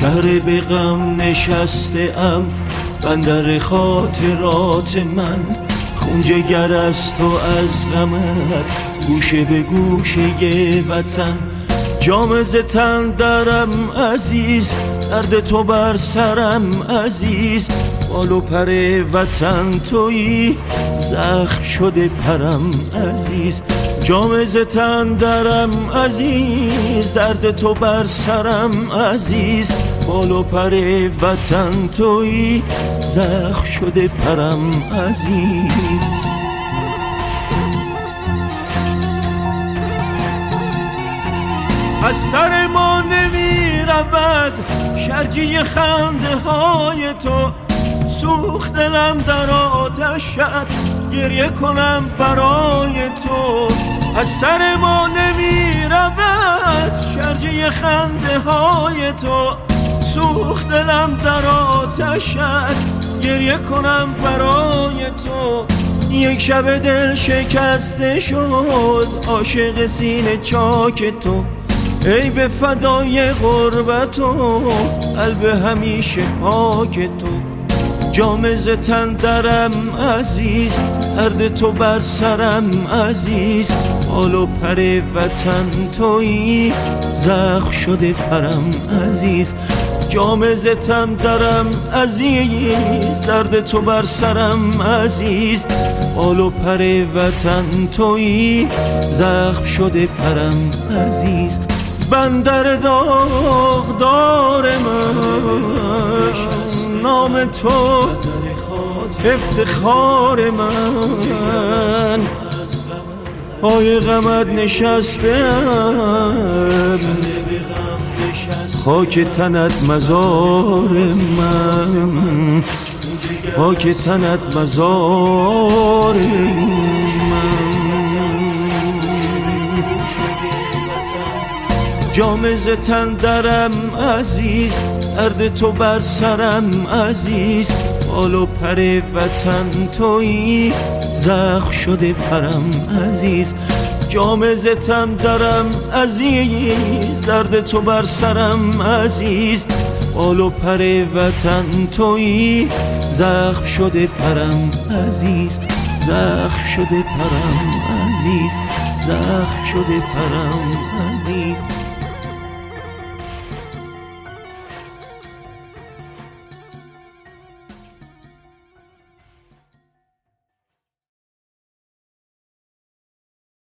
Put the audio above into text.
شهر به غم نشسته ام بندر خاطرات من، خون جگر از تو از غمت گوشه به گوشه وطن. جام ز تن درم عزیز، درد تو بر سرم عزیز، بال و پر وطن تویی، زخم شده پرم عزیز. جام ز تن درم عزیز، درد تو بر سرم عزیز، بال و پر وطن تویی، زخم شده پرم عزیز. از سر ما نمی رود شرجی خنده های تو، سوخت دلم در آتشت گریه کنم برای تو. از سر ما نمی رود شرجی خنده های تو، سوخت دلم در آتشت گریه کنم برای تو. یک شب دل شکسته شد عاشق سینه چاک تو، ای به فدای غربت و قلب همیشه پاک تو. جام ز تن درم عزیز، درد تو بر سرم عزیز، بال و پر وطن تویی، زخم شده پرم عزیز. جام ز تن درم عزیز، درد تو بر سرم عزیز، بال و پر وطن تویی، زخم شده پرم عزیز. بندر داغدار من، نام تو افتخار من، پای غمت نشستم، خاک تنت مزار من، خاک تنت مزار من. جام ز تن درم عزیز، درد تو بر سرم عزیز، بال و پر وطن تویی، زخم شده پرم عزیز. جام ز تن درم عزیز، درد تو بر سرم عزیز، بال و پر وطن تویی، زخم شده پرم عزیز، زخم شده پرم عزیز، زخم شده پرم عزیز.